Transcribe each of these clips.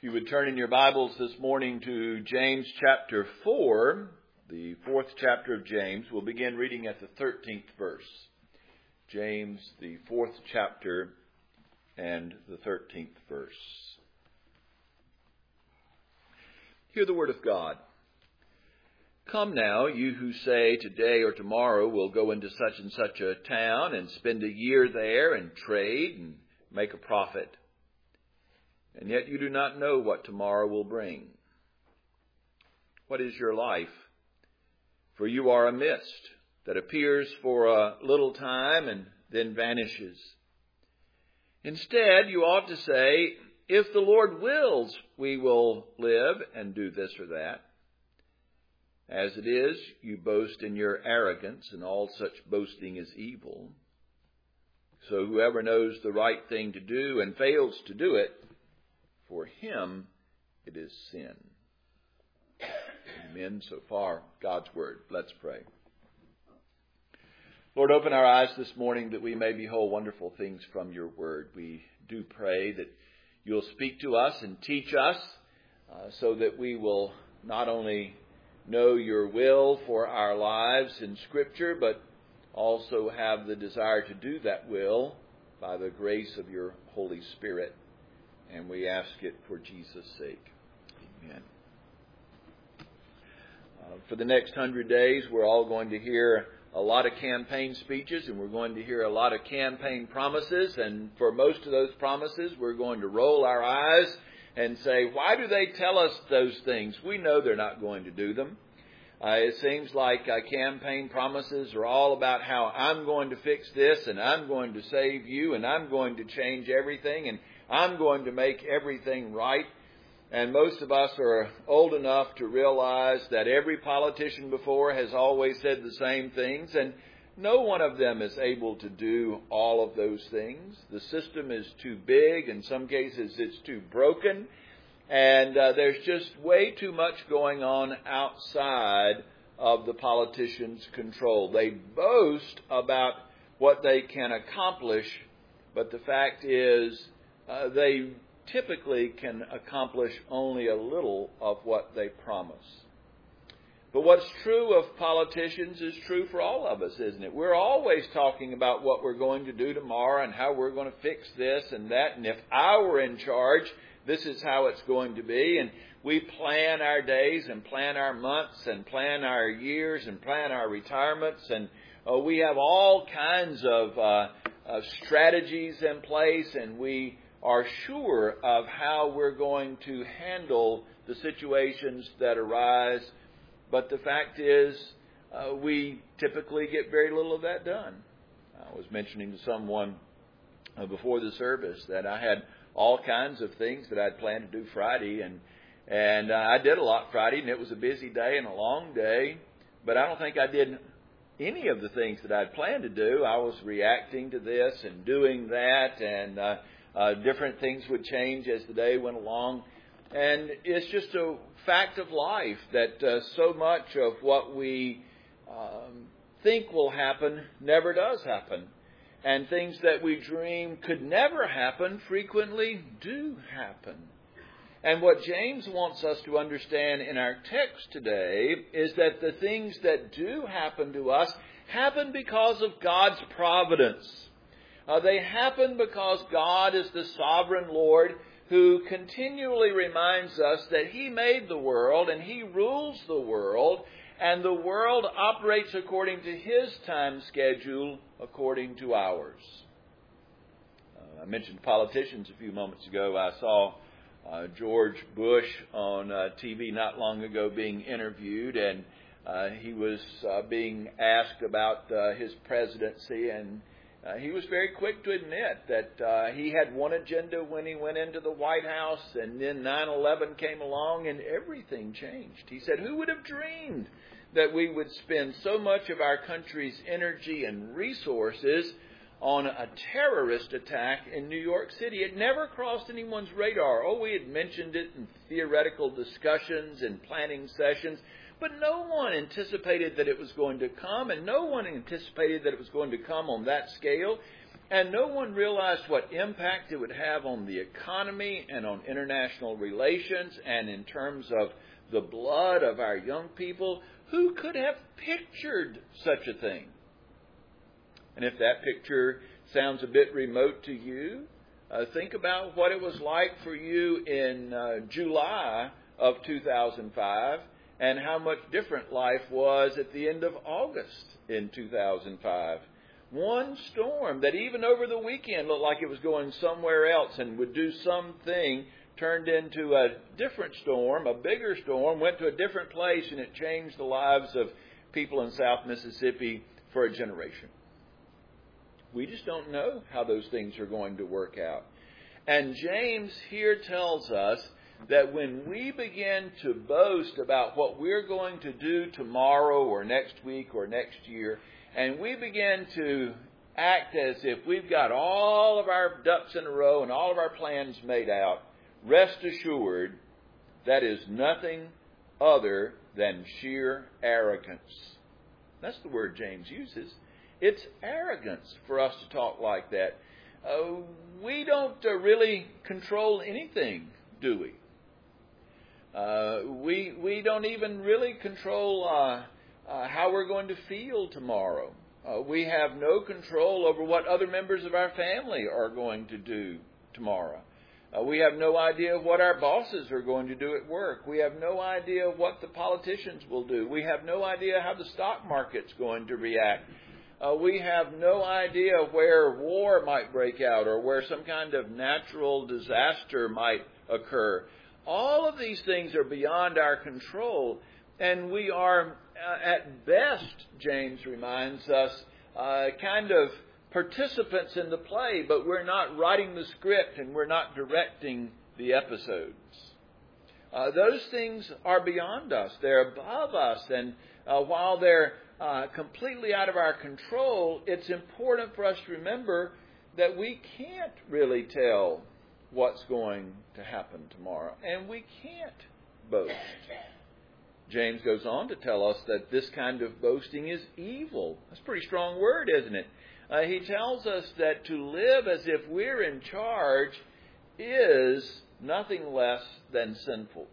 If you would turn in your Bibles this morning to James chapter 4, the fourth chapter of James, we'll begin reading at the 13th verse. James, the fourth chapter and the 13th verse. Hear the word of God. Come now, you who say today or tomorrow we'll go into such and such a town and spend a year there and trade and make a profit. And yet you do not know what tomorrow will bring. What is your life? For you are a mist that appears for a little time and then vanishes. Instead, you ought to say, if the Lord wills, we will live and do this or that. As it is, you boast in your arrogance, and all such boasting is evil. So whoever knows the right thing to do and fails to do it, for him it is sin. Amen. So far, God's word. Let's pray. Lord, open our eyes this morning that we may behold wonderful things from your word. We do pray that you'll speak to us and teach us so that we will not only know your will for our lives in Scripture, but also have the desire to do that will by the grace of your Holy Spirit. And we ask it for Jesus' sake. Amen. For the next 100 days, we're all going to hear a lot of campaign speeches, and we're going to hear a lot of campaign promises. And for most of those promises, we're going to roll our eyes and say, why do they tell us those things? We know they're not going to do them. It seems like campaign promises are all about how I'm going to fix this, and I'm going to save you, and I'm going to change everything, and I'm going to make everything right. And most of us are old enough to realize that every politician before has always said the same things, and no one of them is able to do all of those things. The system is too big. In some cases, it's too broken. And there's just way too much going on outside of the politicians' control. They boast about what they can accomplish, but the fact is they typically can accomplish only a little of what they promise. But what's true of politicians is true for all of us, isn't it? We're always talking about what we're going to do tomorrow and how we're going to fix this and that. And if I were in charge, this is how it's going to be. And we plan our days and plan our months and plan our years and plan our retirements. And we have all kinds of strategies in place, and we are sure of how we're going to handle the situations that arise. But the fact is, we typically get very little of that done. I was mentioning to someone before the service that I had all kinds of things that I'd planned to do Friday, and I did a lot Friday, and it was a busy day and a long day, but I don't think I did any of the things that I'd planned to do. I was reacting to this and doing that, and different things would change as the day went along. And it's just a fact of life that so much of what we think will happen never does happen. And things that we dream could never happen frequently do happen. And what James wants us to understand in our text today is that the things that do happen to us happen because of God's providence. They happen because God is the sovereign Lord who continually reminds us that He made the world and He rules the world, and the world operates according to His time schedule, according to ours. I mentioned politicians a few moments ago. I saw George Bush on TV not long ago being interviewed, and he was being asked about his presidency, and he was very quick to admit that he had one agenda when he went into the White House, and then 9/11 came along and everything changed. He said, who would have dreamed that we would spend so much of our country's energy and resources on a terrorist attack in New York City? It never crossed anyone's radar. Oh, we had mentioned it in theoretical discussions and planning sessions, but no one anticipated that it was going to come, and no one anticipated that it was going to come on that scale. And no one realized what impact it would have on the economy and on international relations and in terms of the blood of our young people. Who could have pictured such a thing? And if that picture sounds a bit remote to you, think about what it was like for you in July of 2005 and how much different life was at the end of August in 2005. One storm that even over the weekend looked like it was going somewhere else and would do something turned into a different storm, a bigger storm, went to a different place, and it changed the lives of people in South Mississippi for a generation. We just don't know how those things are going to work out. And James here tells us that when we begin to boast about what we're going to do tomorrow or next week or next year, and we begin to act as if we've got all of our ducks in a row and all of our plans made out, rest assured that is nothing other than sheer arrogance. That's the word James uses. It's arrogance for us to talk like that. We don't really control anything, do we? We don't even really control how we're going to feel tomorrow. We have no control over what other members of our family are going to do tomorrow. We have no idea what our bosses are going to do at work. We have no idea what the politicians will do. We have no idea how the stock market's going to react. We have no idea where war might break out or where some kind of natural disaster might occur. All of these things are beyond our control, and we are, at best, James reminds us, kind of participants in the play, but we're not writing the script and we're not directing the episodes. Those things are beyond us. They're above us, and while they're completely out of our control, it's important for us to remember that we can't really tell what's going to happen tomorrow, and we can't boast. James goes on to tell us that this kind of boasting is evil. That's a pretty strong word, isn't it? He tells us that to live as if we're in charge is nothing less than sinful.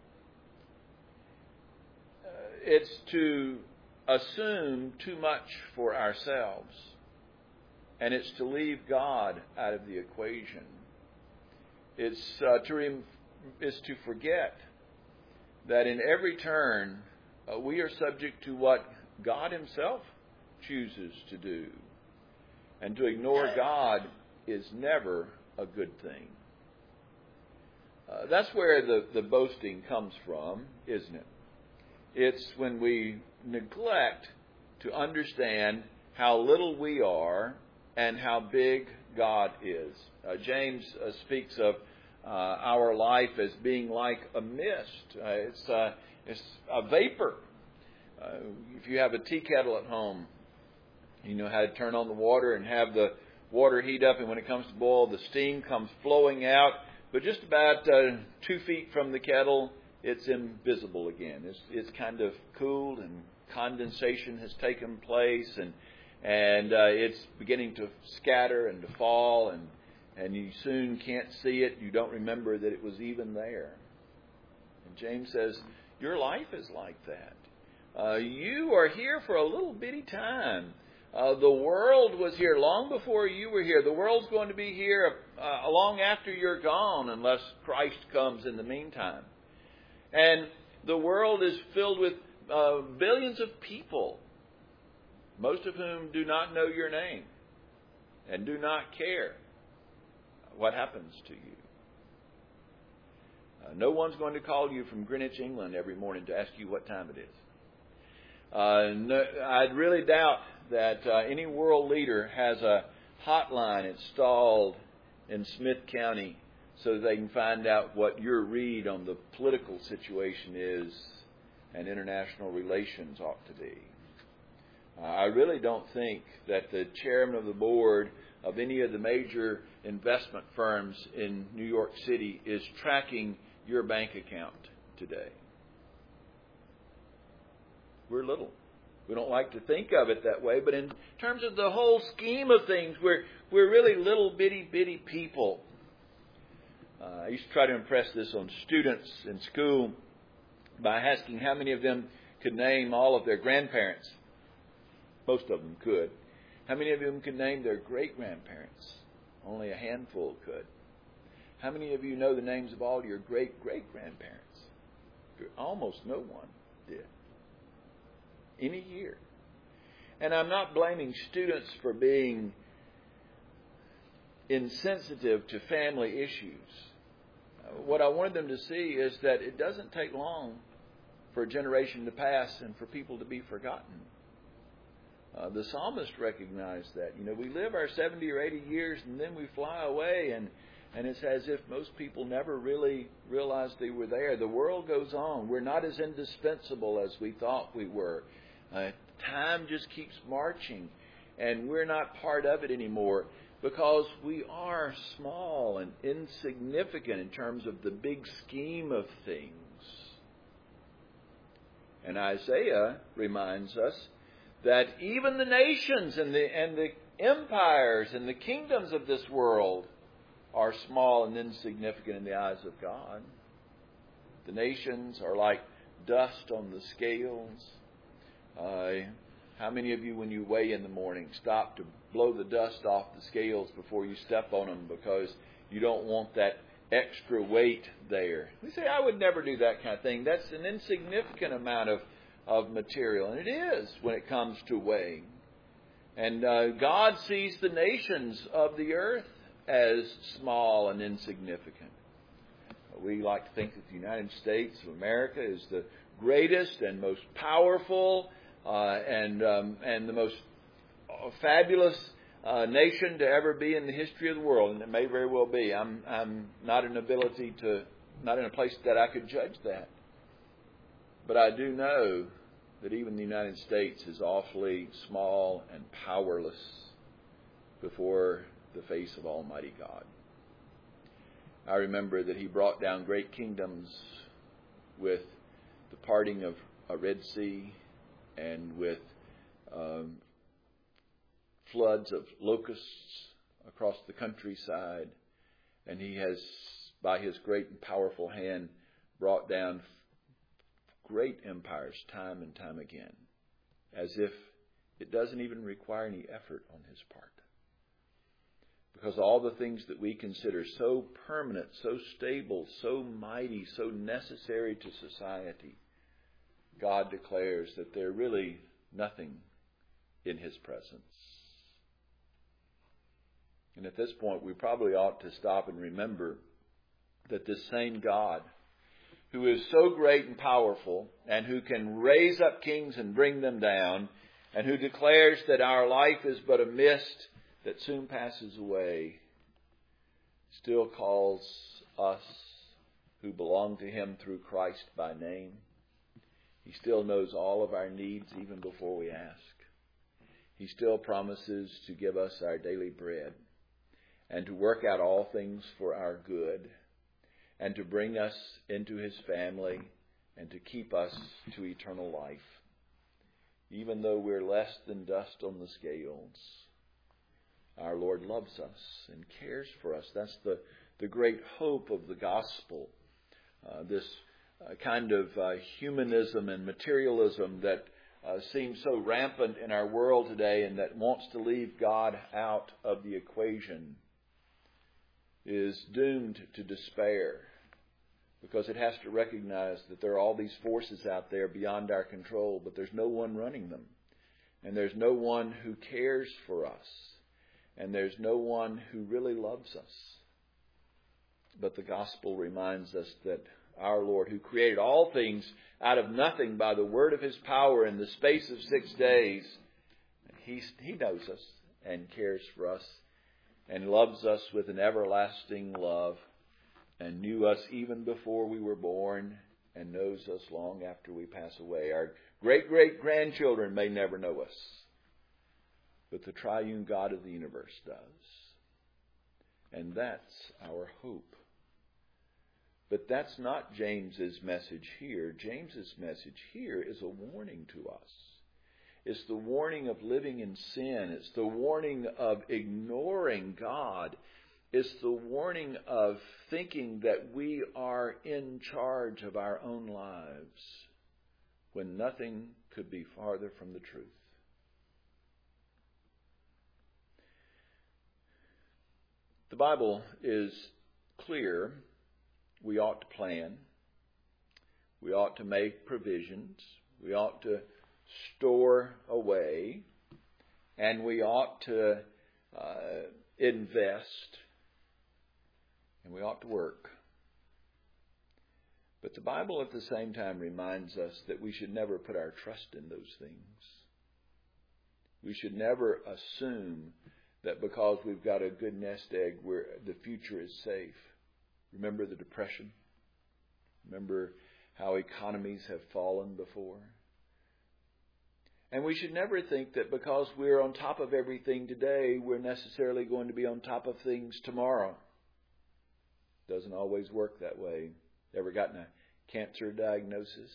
It's to assume too much for ourselves, and it's to leave God out of the equation. It's to forget that in every turn we are subject to what God Himself chooses to do. And to ignore God is never a good thing. That's where the boasting comes from, isn't it? It's when we neglect to understand how little we are and how big God is. James speaks of our life as being like a mist. It's a vapor. If you have a tea kettle at home, you know how to turn on the water and have the water heat up, and when it comes to boil, the steam comes flowing out. But just about 2 feet from the kettle, it's invisible again. It's kind of cooled, and condensation has taken place, and it's beginning to scatter and to fall, and you soon can't see it. You don't remember that it was even there. And James says, your life is like that. You are here for a little bitty time. The world was here long before you were here. The world's going to be here long after you're gone, unless Christ comes in the meantime. And the world is filled with billions of people, most of whom do not know your name and do not care what happens to you. No one's going to call you from Greenwich, England every morning to ask you what time it is. I'd really doubt that any world leader has a hotline installed in Smith County so that they can find out what your read on the political situation is and international relations ought to be. I really don't think that the chairman of the board of any of the major investment firms in New York City is tracking your bank account today. We're little. We don't like to think of it that way, but in terms of the whole scheme of things, we're really little bitty people. I used to try to impress this on students in school by asking how many of them could name all of their grandparents. Most of them could. How many of them could name their great-grandparents? Only a handful could. How many of you know the names of all your great-great-grandparents? Almost no one did. In a year. And I'm not blaming students for being insensitive to family issues. What I wanted them to see is that it doesn't take long for a generation to pass and for people to be forgotten. The psalmist recognized that. We live our 70 or 80 years and then we fly away, and it's as if most people never really realized they were there. The world goes on. We're not as indispensable as we thought we were. Time just keeps marching, and we're not part of it anymore because we are small and insignificant in terms of the big scheme of things. And Isaiah reminds us that even the nations and the empires and the kingdoms of this world are small and insignificant in the eyes of God. The nations are like dust on the scales. How many of you, when you weigh in the morning, stop to blow the dust off the scales before you step on them because you don't want that extra weight there? We say, I would never do that kind of thing. That's an insignificant amount of material. And it is when it comes to weighing. And God sees the nations of the earth as small and insignificant. We like to think that the United States of America is the greatest and most powerful and the most fabulous nation to ever be in the history of the world, and it may very well be. I'm not in a place that I could judge that, but I do know that even the United States is awfully small and powerless before the face of Almighty God. I remember that He brought down great kingdoms with the parting of a Red Sea and with floods of locusts across the countryside. And He has, by His great and powerful hand, brought down great empires time and time again, as if it doesn't even require any effort on His part. Because all the things that we consider so permanent, so stable, so mighty, so necessary to society, God declares that they're really nothing in His presence. And at this point, we probably ought to stop and remember that this same God, who is so great and powerful, and who can raise up kings and bring them down, and who declares that our life is but a mist that soon passes away, still calls us who belong to Him through Christ by name. He still knows all of our needs even before we ask. He still promises to give us our daily bread and to work out all things for our good and to bring us into His family and to keep us to eternal life. Even though we're less than dust on the scales, our Lord loves us and cares for us. That's the great hope of the gospel. This kind of humanism and materialism that seems so rampant in our world today and that wants to leave God out of the equation is doomed to despair, because it has to recognize that there are all these forces out there beyond our control, but there's no one running them. And there's no one who cares for us. And there's no one who really loves us. But the gospel reminds us that our Lord, who created all things out of nothing by the word of His power in the space of 6 days, He knows us and cares for us and loves us with an everlasting love and knew us even before we were born and knows us long after we pass away. Our great-great-grandchildren may never know us, but the triune God of the universe does. And that's our hope. But that's not James's message here. James's message here is a warning to us. It's the warning of living in sin. It's the warning of ignoring God. It's the warning of thinking that we are in charge of our own lives when nothing could be farther from the truth. The Bible is clear. We ought to plan. We ought to make provisions. We ought to store away. And we ought to invest. And we ought to work. But the Bible at the same time reminds us that we should never put our trust in those things. We should never assume that because we've got a good nest egg, the future is safe. Remember the Depression? Remember how economies have fallen before? And we should never think that because we're on top of everything today, we're necessarily going to be on top of things tomorrow. Doesn't always work that way. Ever gotten a cancer diagnosis?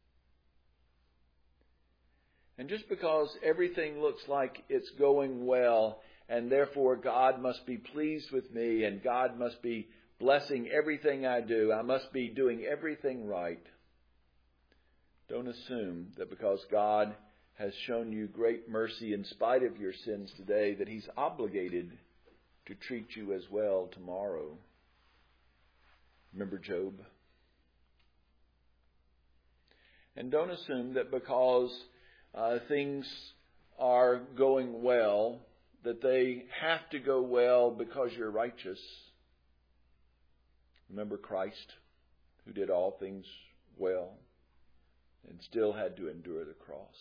And just because everything looks like it's going well, and therefore God must be pleased with me, and God must be blessing everything I do, I must be doing everything right. Don't assume that because God has shown you great mercy in spite of your sins today, that He's obligated to treat you as well tomorrow. Remember Job? And don't assume that because things are going well, that they have to go well because you're righteous. Remember Christ, who did all things well and still had to endure the cross.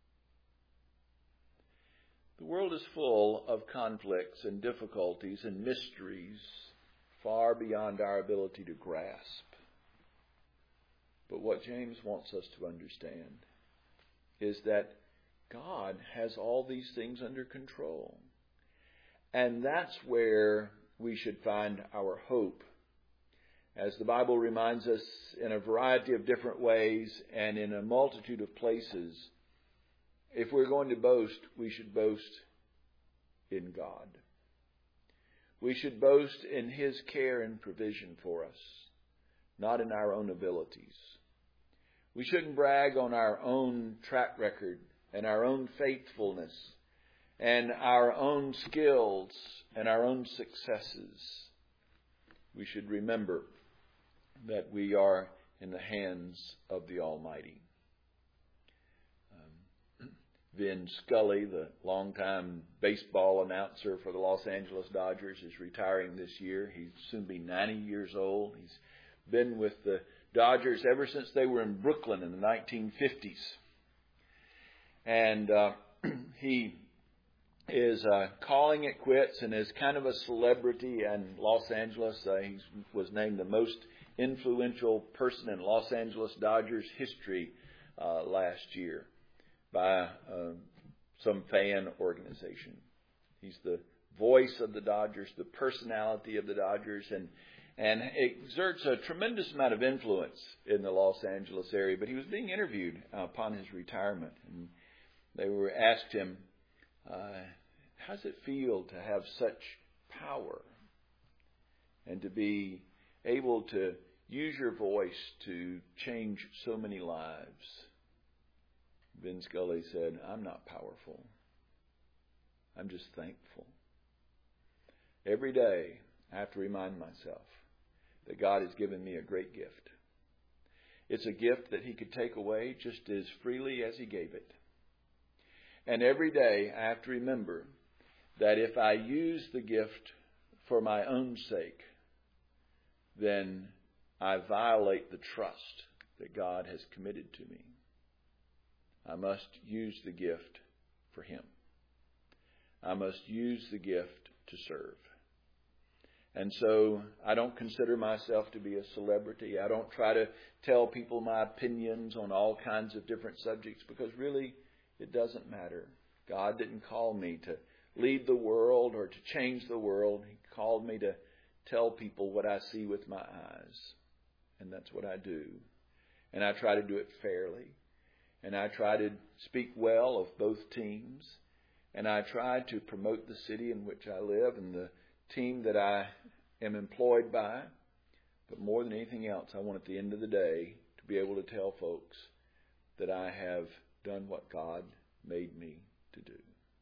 The world is full of conflicts and difficulties and mysteries far beyond our ability to grasp. But what James wants us to understand is that God has all these things under control. And that's where we should find our hope. As the Bible reminds us in a variety of different ways and in a multitude of places, if we're going to boast, we should boast in God. We should boast in His care and provision for us, not in our own abilities. We shouldn't brag on our own track record and our own faithfulness and our own skills and our own successes. We should remember that we are in the hands of the Almighty. Vin Scully, the longtime baseball announcer for the Los Angeles Dodgers, is retiring this year. He's soon be 90 years old. He's been with the Dodgers ever since they were in Brooklyn in the 1950s. And he is calling it quits and is kind of a celebrity in Los Angeles. He was named the most influential person in Los Angeles Dodgers history last year by some fan organization. He's the voice of the Dodgers, the personality of the Dodgers, and exerts a tremendous amount of influence in the Los Angeles area. But he was being interviewed upon his retirement, and they were asked him, how does it feel to have such power and to be able to use your voice to change so many lives? Vin Scully said, I'm not powerful. I'm just thankful. Every day I have to remind myself that God has given me a great gift. It's a gift that He could take away just as freely as He gave it. And every day I have to remember that if I use the gift for my own sake, then I violate the trust that God has committed to me. I must use the gift for Him. I must use the gift to serve. And so I don't consider myself to be a celebrity. I don't try to tell people my opinions on all kinds of different subjects because really it doesn't matter. God didn't call me to lead the world or to change the world. He called me to tell people what I see with my eyes. And that's what I do. And I try to do it fairly. and I try to speak well of both teams, and I try to promote the city in which I live and the team that I am employed by. But more than anything else, I want at the end of the day to be able to tell folks that I have done what God made me to do.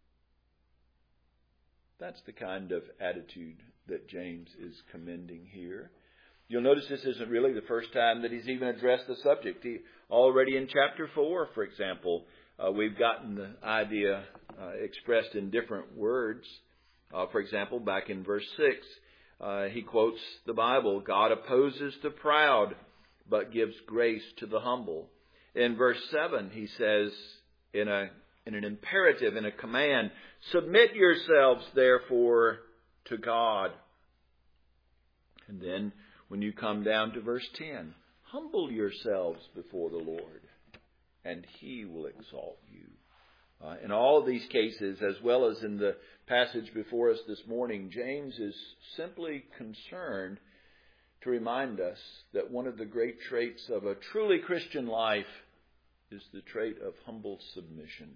That's the kind of attitude that James is commending here. You'll notice this isn't really the first time that he's even addressed the subject. Already in chapter 4, for example, we've gotten the idea expressed in different words. For example, back in verse 6, he quotes the Bible, God opposes the proud, but gives grace to the humble. In verse 7, he says, in an imperative, in a command, submit yourselves, therefore, to God. And then, when you come down to verse 10, humble yourselves before the Lord, and He will exalt you. In all of these cases, as well as in the passage before us this morning, James is simply concerned to remind us that one of the great traits of a truly Christian life is the trait of humble submission.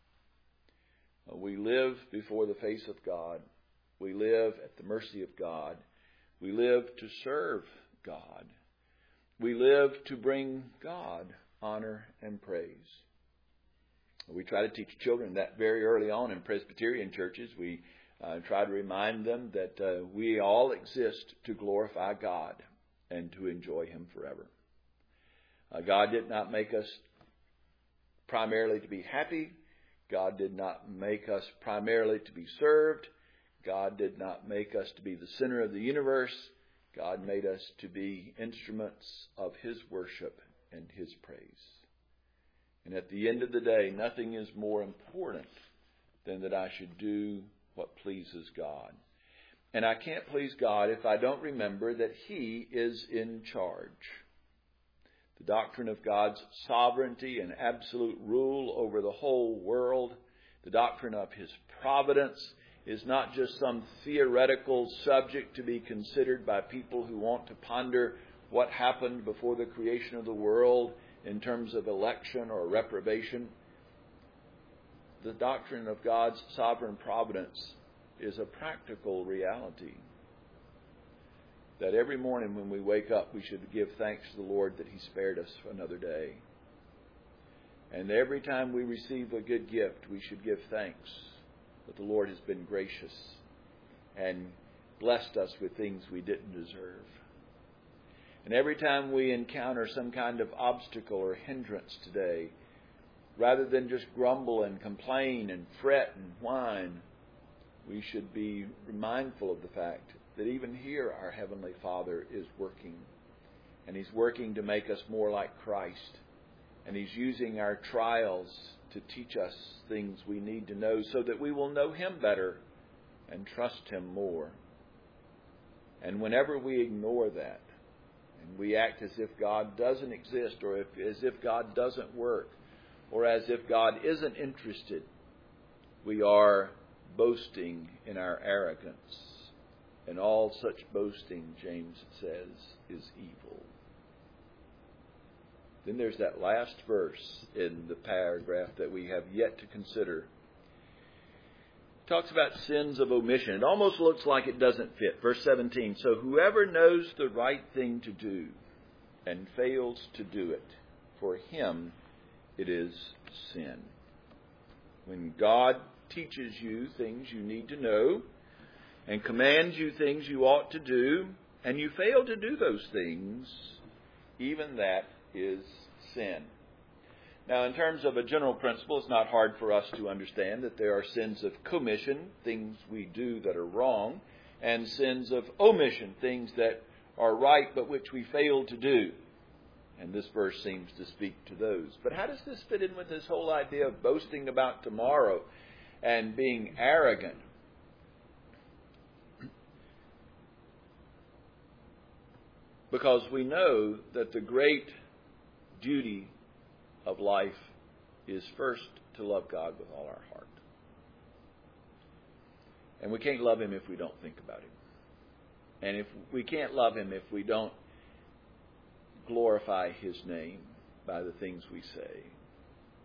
We live before the face of God. We live at the mercy of God. We live to serve God. We live to bring God honor and praise. We try to teach children that very early on in Presbyterian churches. We try to remind them that we all exist to glorify God and to enjoy Him forever. God did not make us primarily to be happy. God did not make us primarily to be served. God did not make us to be the center of the universe. God made us to be instruments of His worship and His praise. And at the end of the day, nothing is more important than that I should do what pleases God. And I can't please God if I don't remember that He is in charge. The doctrine of God's sovereignty and absolute rule over the whole world, the doctrine of His providence, is not just some theoretical subject to be considered by people who want to ponder what happened before the creation of the world in terms of election or reprobation. The doctrine of God's sovereign providence is a practical reality. That every morning when we wake up, we should give thanks to the Lord that He spared us for another day. And every time we receive a good gift, we should give thanks that the Lord has been gracious and blessed us with things we didn't deserve. And every time we encounter some kind of obstacle or hindrance today, rather than just grumble and complain and fret and whine, we should be mindful of the fact that even here our Heavenly Father is working. And He's working to make us more like Christ. And He's using our trials to teach us things we need to know so that we will know Him better and trust Him more. And whenever we ignore that, and we act as if God doesn't exist, or as if God doesn't work, or as if God isn't interested, we are boasting in our arrogance. And all such boasting, James says, is evil. Then there's that last verse in the paragraph that we have yet to consider. It talks about sins of omission. It almost looks like it doesn't fit. Verse 17, so whoever knows the right thing to do and fails to do it, for him it is sin. When God teaches you things you need to know and commands you things you ought to do, and you fail to do those things, even that is sin. Now, in terms of a general principle, it's not hard for us to understand that there are sins of commission, things we do that are wrong, and sins of omission, things that are right but which we fail to do. And this verse seems to speak to those. But how does this fit in with this whole idea of boasting about tomorrow and being arrogant? Because we know that the great duty of life is first to love God with all our heart. And we can't love Him if we don't think about Him. And if we can't love Him if we don't glorify His name by the things we say.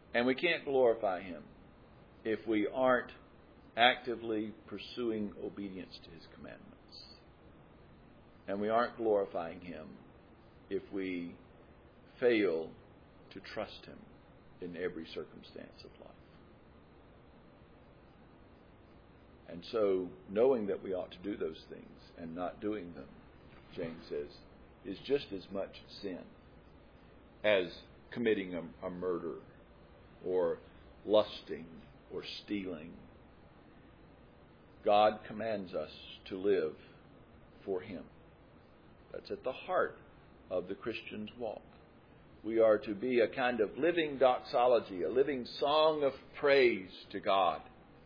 And we can't glorify Him if we aren't actively pursuing obedience to His commandments. And we aren't glorifying Him if we fail to trust Him in every circumstance of life. And so, knowing that we ought to do those things and not doing them, James says, is just as much sin as committing a murder or lusting or stealing. God commands us to live for Him. That's at the heart of the Christian's walk. We are to be a kind of living doxology, a living song of praise to God.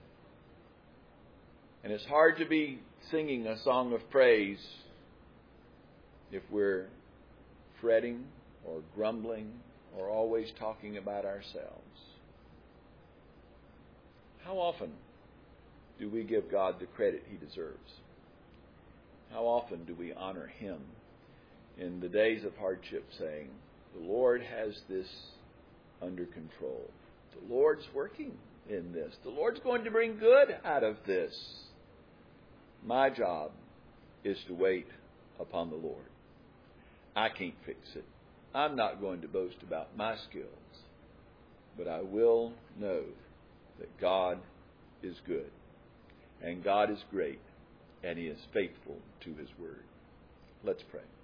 And it's hard to be singing a song of praise if we're fretting or grumbling or always talking about ourselves. How often do we give God the credit He deserves? How often do we honor Him in the days of hardship, saying, the Lord has this under control. The Lord's working in this. The Lord's going to bring good out of this. My job is to wait upon the Lord. I can't fix it. I'm not going to boast about my skills. But I will know that God is good. And God is great. And He is faithful to His word. Let's pray.